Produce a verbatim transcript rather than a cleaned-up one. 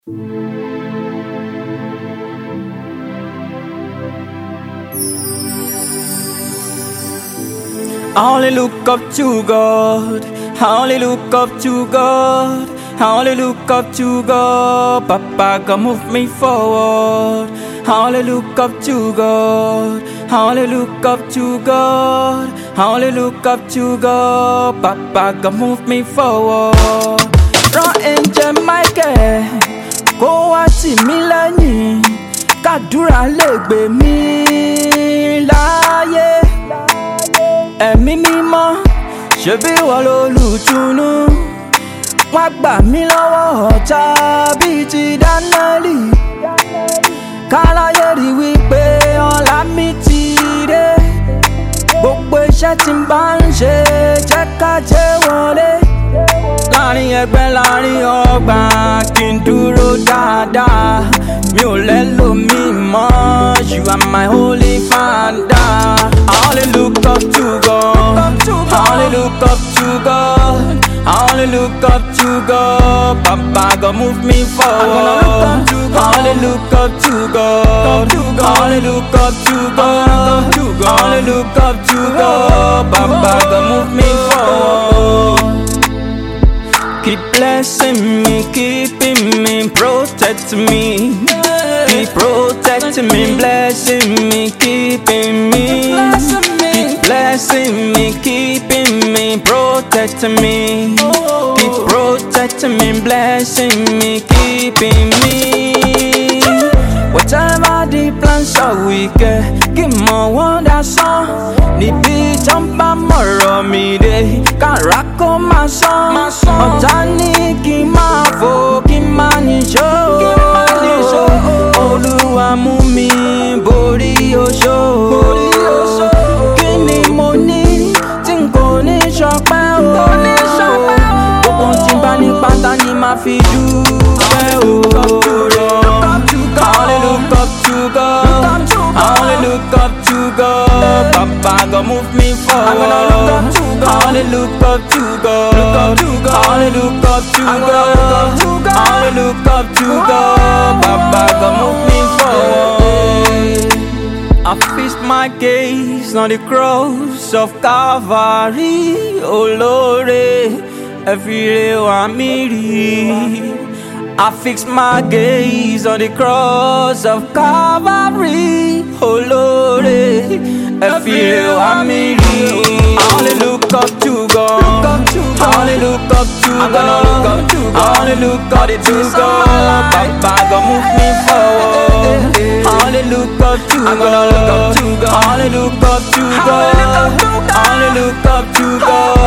I only look up to God. I only look up to God. I only look up to God. Papa, God move me forward. I only look up to God. I only look up to God. I only look up to God. Papa, God move me forward. Run angel Michael, kó wá tì mí lẹ́yìn, kádùrá lè gbé mi láyé. Ẹ̀mí mímọ́, ṣebí ìwọ lolùtùnú, wá gbà mí lọ́wọ́ ọ̀tá bíi ti Dáníẹ́lì. Káláyé rí wípé ọlá mi ti dé, gbogbo iṣẹ́ tí n bá ń ṣe jẹ́ ká jẹ́ wọlé. Láàrin ẹgbẹ́ láàrin ọgbà kí n dúró dáadáa, mi ò lẹ́lòmíì mọ́, you are my holy father. I only look up to God, I only look up to God, I only look up to God. Papa, God move me forward. I only look up to God, I only look up to God, I only look up to God. Papa, God move me forward. Keep blessing me, keeping me, protecting me. Keep protecting me, blessing me, keeping me. Keep blessing me, keeping me, protecting me. Keep protecting me, blessing me, keeping me. Whatever the plans are wicked, give more wonder song. Níbi tó ń bá mọ̀rọ̀ mi dé, kára kó máa sán. Ọ̀tá ní kí n máa fò, kí n máa níṣó. Olúwa mú mi borí oṣó. Kí ni mo ní tí n kò ní ṣọpẹ́ o? Gbogbo tí n bá ní pátá ni màá fi dúpẹ́ o. I only look up to God, I only look up to God. Papa, God move me forward. I only look up to God, I only look up to God, I only look up to God. Papa, God move me forward. I fix my gaze on the cross of Calvary. Oh Lord, every day I'm meeting. I fix my gaze on the cross of Calvary. Oh Lord, every day I'm meeting. I only look up to God, I only look up to God, I only look up to God. Papa, God move me forward. I only look up to God, I only look up to God, I only look up to God.